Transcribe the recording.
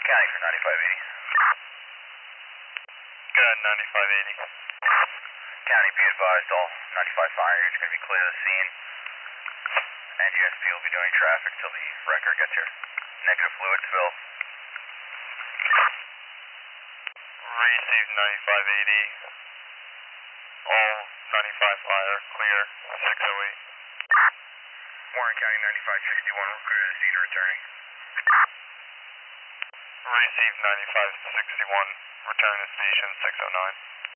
County for 9580. Go ahead, 9580. County, be advised, all 95 fire units are going to be clear of the scene. NGSP will be doing traffic till the wrecker gets here. Negative fluid spill. Received 9580. All 95 fire, clear, 608. Warren County 9561, we're clear to the scene, returning. Received 9561, return to station 609.